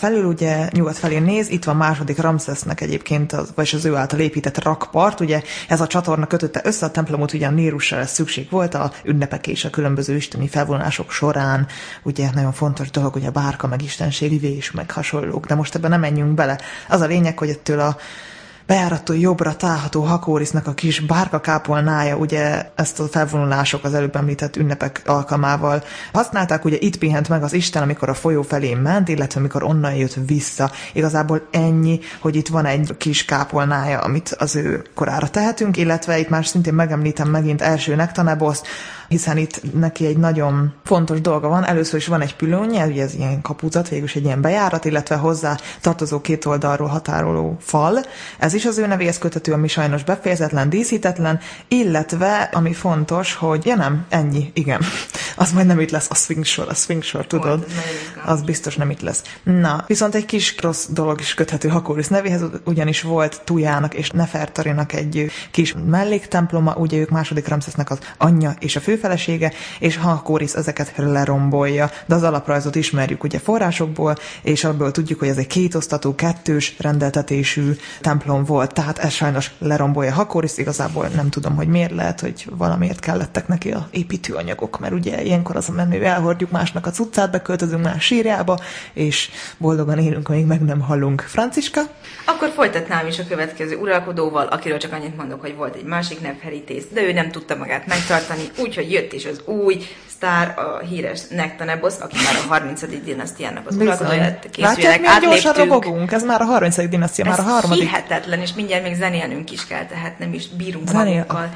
felé néz, itt van második Ramszesznek egyébként, vagyis az ő által épített rakpart, ugye ez a csatorna kötötte össze a templomot, ugye a Nérusra szükség volt a ünnepek és a különböző isteni felvonulások során, ugye nagyon fontos dolog, ugye a bárka, meg istenségvés, meg hasonlók, de most ebben nem menjünk bele. Az a lényeg, hogy ettől a bejárattól jobbra található Hakorisnak a kis bárkakápolnája, ugye ezt a felvonulások az előbb említett ünnepek alkalmával használták, ugye itt pihent meg az Isten, amikor a folyó felé ment, illetve amikor onnan jött vissza. Igazából ennyi, hogy itt van egy kis kápolnája, amit az ő korára tehetünk, illetve itt már szintén megemlítem megint első Nektanebosz, hiszen itt neki egy nagyon fontos dolga van. Először is van egy pülőnye, ugye ez ilyen kapuzat, végülis egy ilyen bejárat, illetve hozzá tartozó két oldalról határoló fal. Ez is az ő nevéhez köthető, ami sajnos befejezetlen, díszítetlen, illetve, ami fontos, hogy ennyi, igen. Az majd nem itt lesz, a Sphinx-sor, tudod? Az biztos nem itt lesz. Na, viszont egy kis rossz dolog is köthető Hakoris nevéhez, ugyanis volt Tujának és Nefertarinak egy kis melléktemploma, ugye ők második Ramszesznek az anyja és a főfelesége, felesége, és Hakkórisz ezeket lerombolja. De az alaprajzot ismerjük ugye forrásokból, és abból tudjuk, hogy ez egy kétosztatú, kettős rendeltetésű templom volt, tehát ez sajnos lerombolja Hakkórisz, igazából nem tudom, hogy miért, lehet, hogy valamiért kellettek neki a építőanyagok, mert ugye ilyenkor az a menő, elhordjuk másnak a cuccát, beköltözünk más sírjába, és boldogan élünk, amíg meg nem hallunk. Franciska? Akkor folytatnám is a következő uralkodóval, akiről csak annyit mondok, hogy volt egy másik Neferitész, de ő nem tudta magát megtartani, úgyhogy jött is az új sztár, a híres Nektanebosz, aki már a 30. dinasztiának az uralkodóját készülnek. Gyorsan robogunk, ez már a 30. dinasztia, már a harmadik. Hihetetlen, és mindjárt még zenélnünk is kell, tehát nem is bírunk magunkkal.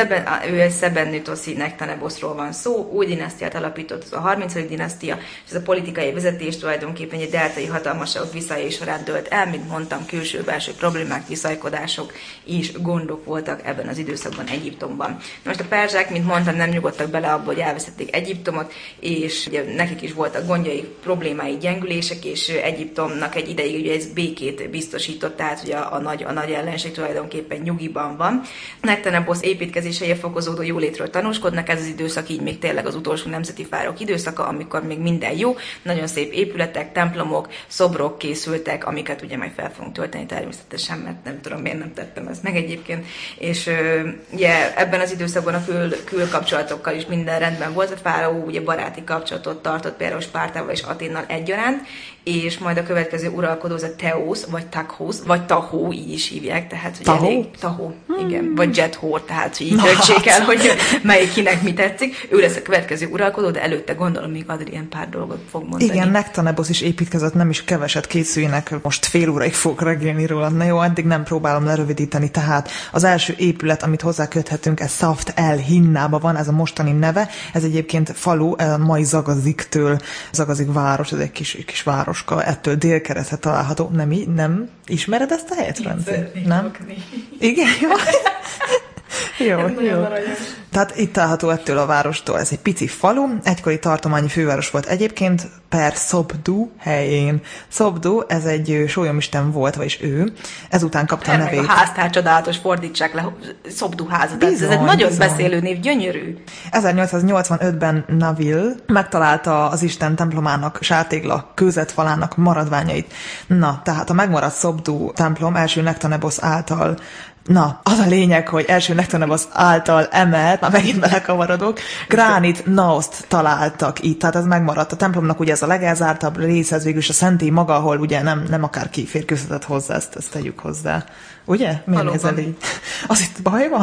Ő Szebennyütoszi Nektaneboszról van szó, új dinasztiát alapított, az a 30. dinasztia, és ez a politikai vezetés tulajdonképpen egy deltai hatalmasságok visszaélés során dőlt el, mint mondtam, külső-belső problémák, viszajkodások és gondok voltak ebben az időszakban Egyiptomban. Most a perzsák, mint mondtam, nem nyugodtak bele abba, hogy elveszették Egyiptomot, és ugye nekik is voltak gondjai, problémái, gyengülések, és Egyiptomnak egy ideig ugye ez békét biztosított, tehát ugye a nagy ellenség tulajdonképpen nyugiban van. Nektanebosz építkezései fokozódó jólétről tanúskodnak, ez az időszak így még tényleg az utolsó nemzeti fáraók időszaka, amikor még minden jó, nagyon szép épületek, templomok, szobrok készültek, amiket ugye majd fel fogunk tölteni természetesen, mert nem tudom, miért nem tettem ezt meg egyébként, és ugye ebben az időszakban a külkapcsolatokkal is minden rendben volt, a fáraó ugye baráti kapcsolatot tartott például Spártával és Athénnal egyaránt, és majd a következő uralkodó az a Teósz, vagy Takhósz, vagy Tahó, így is hívják, tehát hogy elég Tahó, igen, vagy Jethor, tehát hogy így döntsék el, hogy melyik kinek mi tetszik. Ő lesz a következő uralkodó, de előtte gondolom még Adrien pár dolgot fog mondani. Igen, Nektanebosz is építkezett, nem is keveset, készüljenek, most fél óráig fogok regélni róla, na jó, addig nem próbálom lerövidíteni, tehát az első épület, amit hozzáköthetünk, ez Saft el Hinnába van, ez a mostani neve, ez egyébként falu, mai Zagaziktől, Zagazik város, ez egy kis városka, ettől délkeresztre található, nem ismered ezt a helyet, Franci? Nem? Igen, jó. Jó. Tehát itt található ettől a várostól, ez egy pici falu, egykori tartományi főváros volt egyébként, per Szobdu helyén. Szobdu, ez egy sólyomisten volt, vagyis ő, ezután kapta a nevét. A háztár csodálatos, fordítsák le Szobdu házat. Ez egy nagyon beszélő név, gyönyörű. 1885-ben Naville megtalálta az Isten templomának, sártégla kőzetfalának maradványait. Na, tehát a megmaradt Szobdu templom első Nektanebosz által. Na, az a lényeg, hogy első Nektanebosz által emelt, már megint belekavarodok, gránit naoszt találtak itt, tehát ez megmaradt. A templomnak ugye ez a legelzártabb része, ez végülis a szentély maga, ahol ugye nem akárki férkőzhetett hozzá, ezt tegyük hozzá. Ugye? Miért nézel így? Az itt baj van?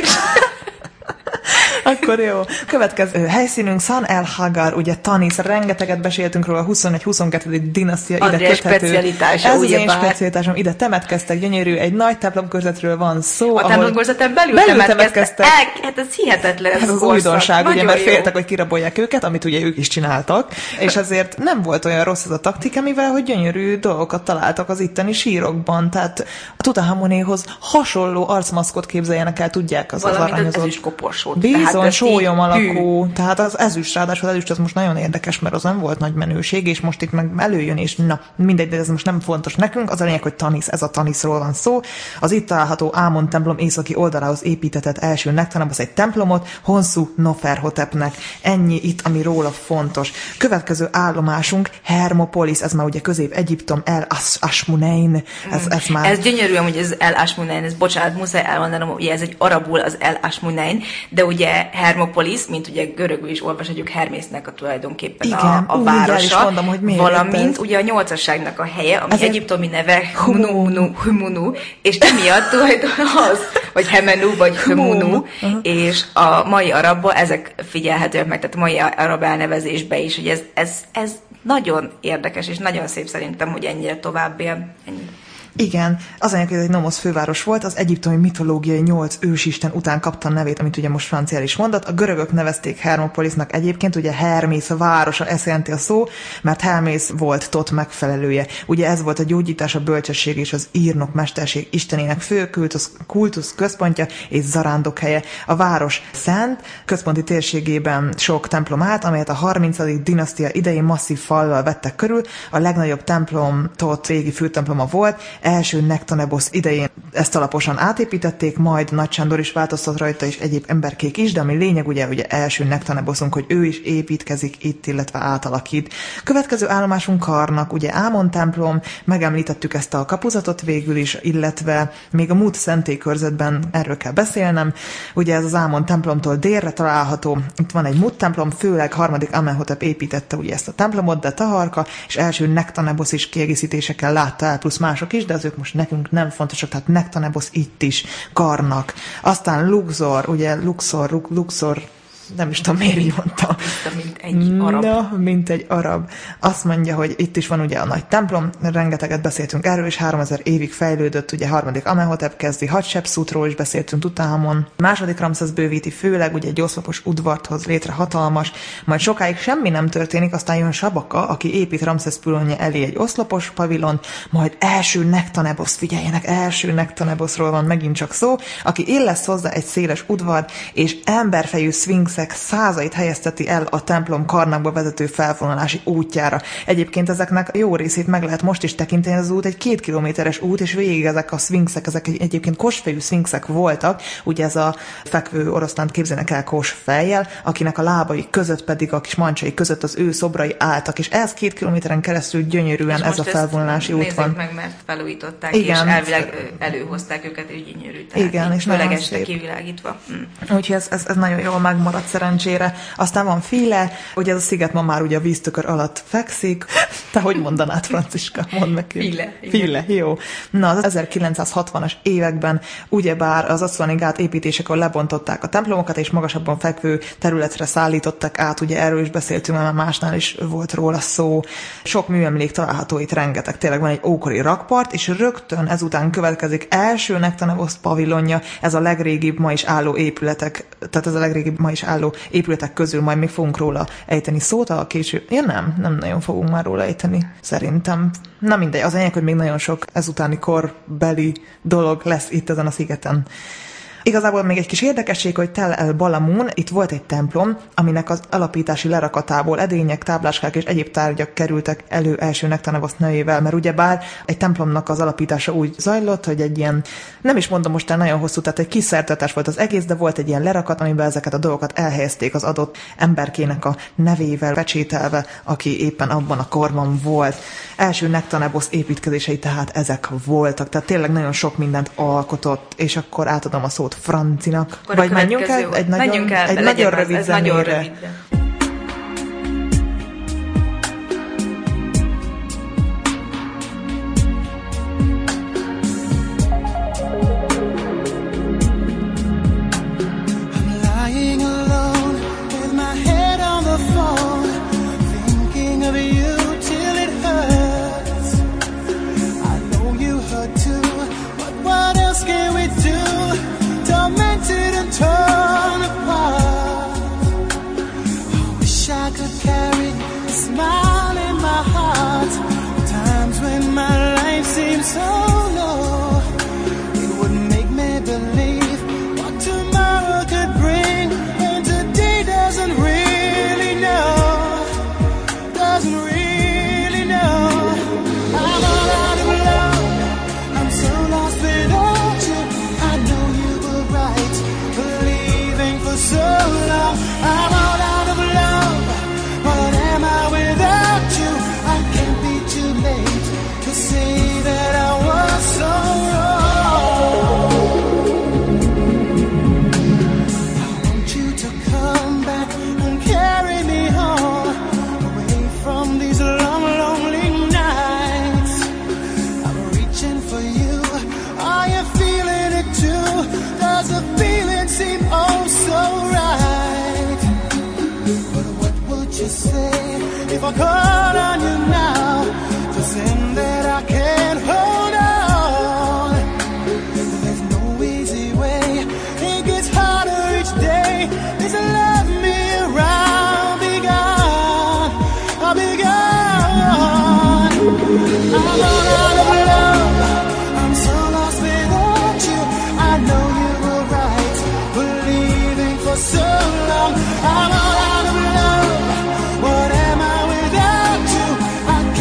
Akkor jó. Következő helyszínünk San el Hagar, ugye Tanis, rengeteget beséltünk róla, a 21-22. dinasztia ide köthető. Ez az én specialitásom, ide temetkeztek, gyönyörű, egy nagy templomkörzetről van szó. A templomkörzeten belül temetkeztek. Hát ez hihetetlen. Ez az újdonság, ugye, mert féltek, hogy kirabolják őket, amit ugye ők is csináltak, és ezért nem volt olyan rossz ez a taktika, mivel hogy gyönyörű dolgokat találtak az itteni sírokban, tehát a Tutanhamonéhoz hasonló arcmaszkot képzeljenek el, tudják az arányozott koporsót. Bizony, sólyom alakú, tehát az ezüst, ráadásul az ezüst az most nagyon érdekes, mert az nem volt nagy menőség, és most itt meg előjön, és na, mindegy, de ez most nem fontos nekünk, az a lényeg, hogy Tanis, ez a Tanisról van szó. Az itt található Ámon templom északi oldalához építetett első Nektanebosz egy templomot, Honsu Noferhotepnek. Ennyi itt, ami róla fontos. Következő állomásunk Hermopolis, ez már ugye Közép-Egyiptom, El Ashmunein. Ez gyönyörű, hogy ez El Ashmunein, ez bocsánat, muszáj elmondanom, ugye ez egy arabul az El Ashmunein, de ugye Hermopolis, mint ugye görögül is olvashatjuk, Hermésznek a tulajdonképpen igen, a városa, mondom, hogy valamint ugye a nyolcasságnak a helye, ami egyiptomi neve Humunu, és emiatt tulajdonképpen az, vagy Hemenu, vagy Humunu, és a mai arabban ezek figyelhetőek meg, tehát a mai arab elnevezésben is, hogy ez nagyon érdekes, és nagyon szép szerintem, hogy ennyire tovább él. Igen, az anyag, hogy ez egy nomosz főváros volt, az egyiptomi mitológiai 8 ősisten után kapta a nevét, amit ugye most franciául is mondott. A görögök nevezték Hermopolisnak egyébként, ugye Hermész városa, ezt jelenti a szó, mert Hermész volt Tot megfelelője. Ugye ez volt a gyógyítás, a bölcsesség és az írnok mesterség istenének fő kultusz központja és zarándokhelye. A város szent, központi térségében sok templom állt, amelyet a 30. dinasztia idején masszív fallal vettek körül. A legnagyobb templom Tot régi főtemploma volt. első Nektanebosz idején ezt alaposan átépítették, majd Nagy Sándor is változtat rajta, és egyéb emberkék is, de ami lényeg ugye első Nektaneboszunk, hogy ő is építkezik itt, illetve átalakít. Következő állomásunk Karnak, ugye Ámon templom, megemlítettük ezt a kapuzatot végül is, illetve még a Mut szentélykörzetben erről kell beszélnem. Ugye ez az Ámon templomtól délre található, itt van egy Mut templom, főleg 3. Amenhotep építette ugye ezt a templomot, de Taharka, és első Nektanebosz is kiegészítésekkel látta el, plusz mások is, de azok most nekünk nem fontosak, tehát Nektanebosz itt is, Karnak. Aztán Luxor, ugye Luxor, nem is tudom, miért így mondtam. Mint egy arab. Mint egy arab. Azt mondja, hogy itt is van ugye a nagy templom, rengeteget beszéltünk erről, és 3000 évig fejlődött, ugye 3. Amenhotep kezdi, Hatshepsutról is beszéltünk Tutanhamon. Második Ramszesz bővíti, főleg ugye egy oszlopos udvart hoz létre, hatalmas, majd sokáig semmi nem történik, aztán jön Sabaka, aki épít Ramszesz pülönje elé egy oszlopos pavilont, majd első Nektanebosz, figyeljenek, első Nektaneboszról van megint csak szó, aki illesz hozzá egy széles udvar, és emberfejű szfinx százait helyezteti el a templom Karnakba vezető felvonulási útjára. Egyébként ezeknek jó részét meg lehet most is tekinteni, az út egy 2 kilométeres út, és végig ezek a szfinxek, ezek egyébként kosfejű szfinxek voltak, ugye ez a fekvő oroszlánt képzelnek el kosfejjel, akinek a lábai között pedig a kis mancsai között az ő szobrai álltak, és ez 2 kilométeren keresztül gyönyörűen ez a felvonulási út van. Meg, mert felújították, igen, és elvileg előhozták őket, úgy gyönyörű. Igen, és főleg este kivilágítva. Úgyhogy ez nagyon jól megmaradt szerencsére. Aztán van File, ugye ez a sziget ma már ugye a víztökör alatt fekszik. Te hogy mondanád, Franciska? Mondd meg ki. File, jó. Na, az 1960-as években ugyebár az Aszvani gát építésekor lebontották a templomokat, és magasabban fekvő területre szállították át, ugye erről is beszéltünk, mert másnál is volt róla szó. Sok műemlék található itt, rengeteg. Tényleg van egy ókori rakpart, és rögtön ezután következik első Nektanebosz pavilonja, ez a legrégibb ma is álló épületek, tehát ez a legrégibb ma is álló épületek közül, majd még fogunk róla ejteni szót a később. Ja, nem nagyon fogunk már róla ejteni, szerintem. Na mindegy, az enyém, hogy még nagyon sok ezutáni korbeli dolog lesz itt ezen a szigeten. Igazából még egy kis érdekesség, hogy Tel el Balamun, itt volt egy templom, aminek az alapítási lerakatából edények, tábláskák és egyéb tárgyak kerültek elő első Nektanebosz nevével, mert ugyebár egy templomnak az alapítása úgy zajlott, hogy egy ilyen, nem is mondom most el nagyon hosszú, tehát egy kis szertartás volt az egész, de volt egy ilyen lerakat, amiben ezeket a dolgokat elhelyezték az adott emberkének a nevével pecsételve, aki éppen abban a korban volt. Első Nektanebosz építkezései tehát ezek voltak, tehát tényleg nagyon sok mindent alkotott, és akkor átadom a szót Francinak. Akkor vagy menjünk el egy nagyon rövid zenére. Torn apart. I wish I could carry a smile in my heart. Times when my life seems so low, it would make me believe what tomorrow could bring, and today doesn't really know. I'm all out of love. I'm so lost without you. I know you were right, believing for so long. I'm all out of love. What am I without you? I can't be too late to say that I was so wrong. I want you to come back and carry me home, away from these long, lonely nights. I'm reaching for you. Are you feeling it too? Does the feeling seem oh so right? But what would you say if I called on you now? Just in that I can't hold on. There's no easy way. It gets harder each day. Please love me around. Be gone. I'll be gone. I'm all out of love. I'm so lost without you. I know you were right, believing for so long. I'm all out of love. What am I without you? I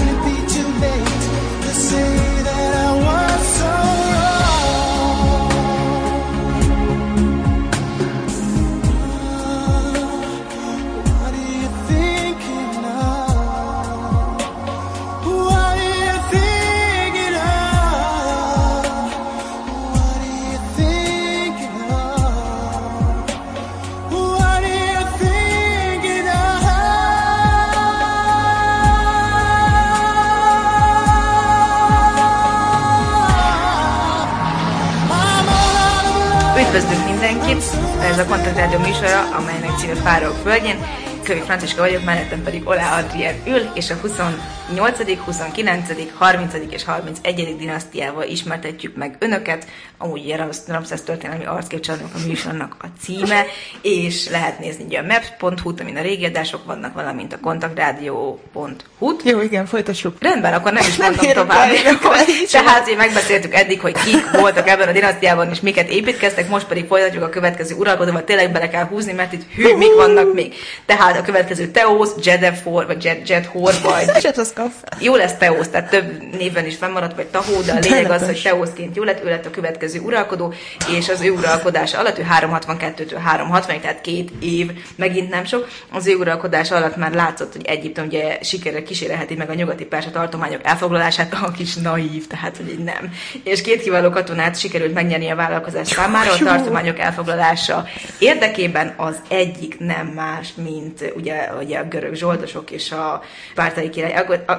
Üdvözlünk mindenkit! Ez a Kontakt Rádió műsora, amelynek címe Fáraók földjén. Kövi Franciska vagyok, mellettem pedig Olá Adrien ül, és a 28., 29., 30. és 31. dinasztiával ismertetjük meg önöket. Amúgy Ramszesz történelmi arcképcsalók a műsornak a címe, és lehet nézni ugye a maps.hu-t, amin a régi adások vannak, valamint a kontaktradio.hu-t. Jó, igen, folytassuk. Rendben, akkor nem is mondom tovább. Tehát megbeszéltük eddig, hogy kik voltak ebben a dinasztiában, és miket építkeztek, most pedig folytatjuk a következő uralkodóval, tényleg bele kell húzni, mert itt mik vannak még. Tehát a következő Teósz, Jedefor, vagy Jedhor, vagy... Zsetoszkaf. Jó lesz Teósz, tehát több néven is fennmaradt, vagy Tahó, de a lényeg az, hogy Teószként jó lett, ő lett a következő uralkodó, és az ő uralkodása alatt, ő 362-től 360, tehát 2 év, megint nem sok. Az ő uralkodása alatt már látszott, hogy Egyiptom ugye sikerrel kísérelheti meg a nyugati perzsa tartományok elfoglalását, a kis naív, tehát hogy nem. És 2 kiváló katonát sikerült megnyerni a vállalkozás számára a tartományok elfoglalása érdekében, az egyik nem más, mint ugye a görög zsoldosok és a spártai király.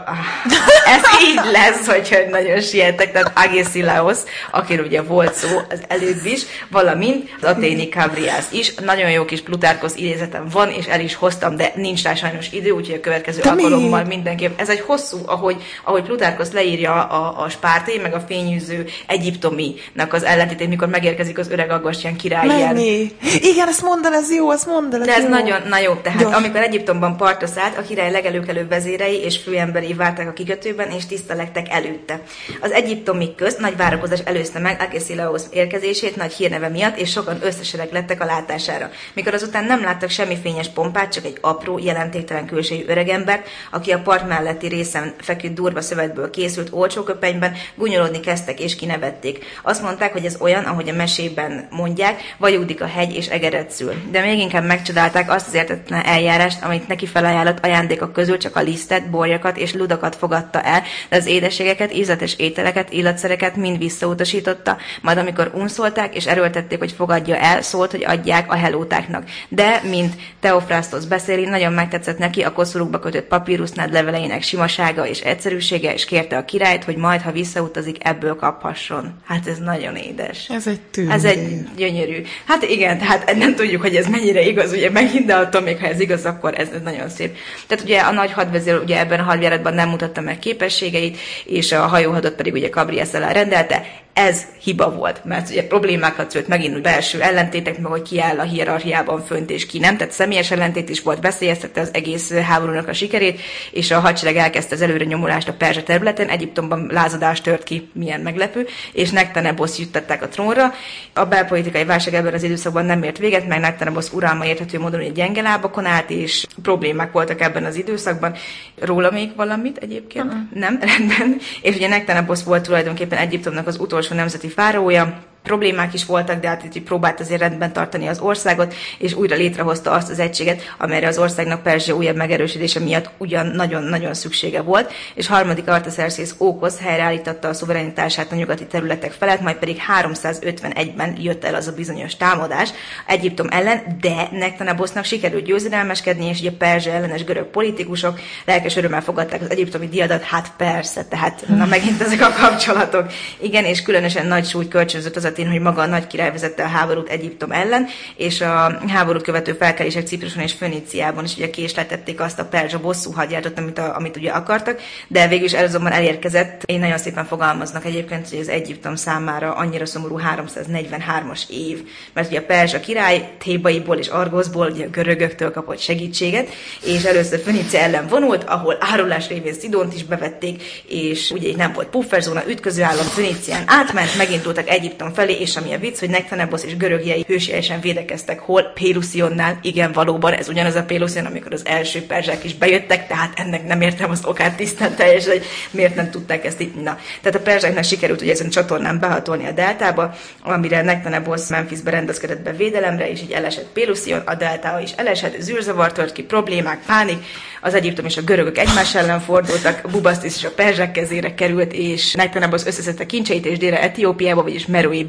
Ez így lesz, hogyha nagyon sietek, tehát Agesilaos, akiről ugye volt szó az előbb is, valamint az athéni Kabriász is. Nagyon jó kis Plutarkhosz idézetem van, és el is hoztam, de nincs rá sajnos idő, úgyhogy a következő alkalommal mindenképp. Ez egy hosszú, ahogy Plutarkhosz leírja a spártai, meg a fényűző egyiptominak az ellentétét, mikor megérkezik az öreg Aggastyán király. Igen, ezt mondd el, ez jó, ezt mondd el. De ez nagyon, na jó, tehát amikor Egyiptomban partra szállt, a király legelőkelőbb vezérei és főemberei várták a kikötőben, és tisztelektek előtte. Az egyiptomik közt nagy várakozás előzte meg Agesilaos érkezését nagy hírneve miatt, és sokan összesereg lettek a látására. Mikor azután nem láttak semmi fényes pompát, csak egy apró, jelentéktelen külsejű öregembert, aki a part melletti részen feküdt durva szövetből készült olcsó köpenyben, gúnyolódni kezdtek és kinevették. Azt mondták, hogy ez olyan, ahogy a mesében mondják, vajúdik a hegy és egeret szül. De még inkább megcsodálták azt az értetlen eljárást, amit neki felajánlott ajándékok közül csak a lisztet, borjakat és ludakat fogadta el, de az édességeket, ízletes ételeket, illatszereket mind visszautasította, majd amikor unszolták és erőltették, hogy fogadja el, szólt, hogy adják a helótáknak. De, mint Theophrastos beszéli, nagyon megtetszett neki a koszorúkba kötött papírusnád leveleinek simasága és egyszerűsége, és kérte a királyt, hogy majd, ha visszautazik, ebből kaphasson. Hát ez nagyon édes. Ez egy tűnő. Ez egy gyönyörű. Hát igen, tehát nem tudjuk, hogy ez mennyire igaz, ugye megint, de attól még, ha ez igaz, akkor ez nagyon szép. Tehát ugye a nagy hadvezér ugye ebben a hadjáratban nem mutatta meg képességeit, és a hajóhadot pedig ugye Kabriász alá rendelte. Ez hiba volt, mert ugye problémákat szült megint úgy belső ellentétek, meg hogy ki áll a hierarchiában fönt és ki nem, tehát személyes ellentét is volt, veszélyeztette az egész háborúnak a sikerét, és a hadsereg elkezdte az előre nyomulást a perzsa területen, Egyiptomban lázadás tört ki, milyen meglepő, és Nektanebosz juttatták a trónra. A belpolitikai válság ebben az időszakban nem ért véget, meg Nektanebosz uralma érthető módon egy gyenge lábakon állt, és problémák voltak ebben az időszakban. Róla még valamit egyébként? Nem? Rendben. És ugye Nektanebosz volt tulajdonképpen Egyiptomnak az utolsó nemzeti fáraója. Problémák is voltak, de hát így próbált azért rendben tartani az országot, és újra létrehozta azt az egységet, amelyre az országnak Perzsia újabb megerősödése miatt ugyan nagyon-nagyon szüksége volt, és harmadik Artaszerszész Ókosz helyreállította a szuverenitását a nyugati területek felett, majd pedig 351-ben jött el az a bizonyos támadás Egyiptom ellen, de Nektanebosznak sikerült győzedelmeskedni, és ugye Perzsia ellenes görög politikusok lelkes örömmel fogadták az egyiptomi diadat, hát persze, tehát na megint ezek a kapcsolatok. Igen, és különösen nagy súlyt kölcsönzött az hogy maga a nagy király vezette a háborút Egyiptom ellen, és a háborút követő felkelések Cipruson és Föníciában is ugye késletették azt a perzsa bosszú hadjáratot, amit ugye akartak, de végül is azonban elérkezett. Én nagyon szépen fogalmaznak egyébként, hogy az Egyiptom számára annyira szomorú 343-as év, mert ugye a perzsa király Thébaiból és Argoszból, ugye a görögöktől kapott segítséget, és először Fönícia ellen vonult, ahol árulás révén Szidont is bevették, és ugye itt nem volt pufferzóna, ütköző állam Fönícián átment, megindultak Egyiptom felé, és ami a vicc, hogy Nektanebosz és görögjei hősiesen védekeztek, hol Pélusionnál, igen, valóban ez ugyanaz a Pélusion, amikor az első perzsák is bejöttek, tehát ennek nem értem az okát tisztán teljesen, hogy miért nem tudták ezt így. Na, tehát a perzsáknak sikerült ugye ezen csatornán behatolni a deltába, amire Nektanebosz Memphisbe rendezkedett be védelemre, és így elesett Pélusion, a deltába is elesett, zűrzavar tört ki, problémák, pánik, az Egyiptom és a görögök egymás ellen fordultak, Bubasztis és a perzsák kezére került, és Nektanebosz összeszedte kincseit és délre Etiópiába, vagyis Meroé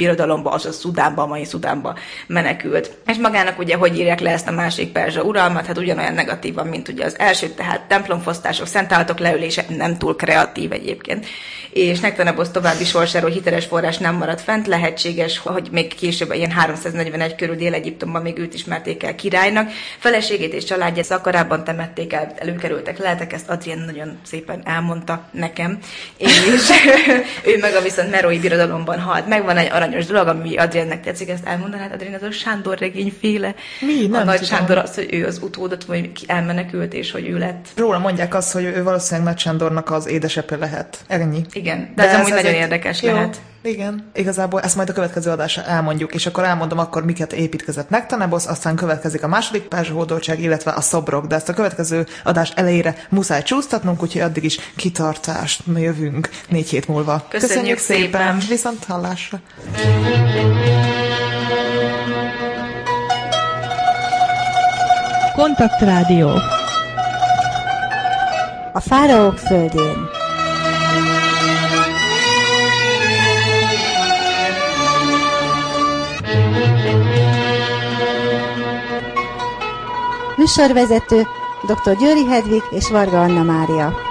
birodalomba, azaz Szudánba, a mai Szudánba menekült. És magának ugye, hogy írják le ezt a másik perzsa uralmat, hát ugyanolyan negatívan, mint ugye az első, tehát templomfosztások, szentállatok leülése, nem túl kreatív egyébként. És Nektanebosz további sorsáról hiteles forrás nem maradt fent, lehetséges, hogy még később, ilyen 341 körül Dél-Egyiptomban még őt ismerték el királynak. Feleségét és családját Szakarában temették el, előkerültek leletek, ezt Adrien nagyon szépen elmondta nekem, és ő meg a viszont Merói birodalomban halt. Megvan egy aranyos dolog, ami Adriennek tetszik, ezt elmondanád, Adrien, ez a Sándor regényféle. Mi? Nem a Nagy tudom. Sándor az, hogy ő az utódot, vagy elmenekült, és hogy ő lett. Róla mondják azt, hogy ő valószínűleg Nagy Sándornak az édesapja lehet. Ennyi. Igen, de ez amúgy nagyon érdekes lehet. Igen. Igazából ezt majd a következő adásra elmondjuk, és akkor elmondom akkor, miket építkezett Nektanebosz, aztán következik a második perzsa hódoltság, illetve a szobrok, de ezt a következő adás elejére muszáj csúsztatnunk, úgyhogy addig is kitartást jövünk 4 hét múlva. Köszönjük szépen! Viszont hallásra! Kontaktrádió. A fáraók földjén. Műsorvezető dr. Győri Hedvig és Varga Anna Mária.